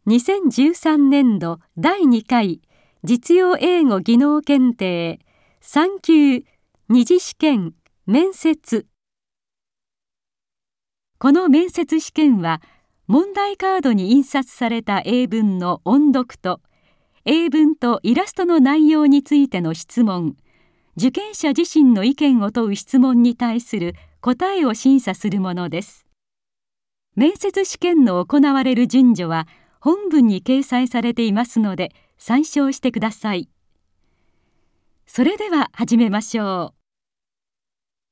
2013年度第2回実用英語技能検定3級二次試験面接。この面接試験は問題カードに印刷された英文の音読と英文とイラストの内容についての質問、受験者自身の意見を問う質問に対する答えを審査するものです。面接試験の行われる順序は本文に掲載されていますので参照してください。それでは始めましょう。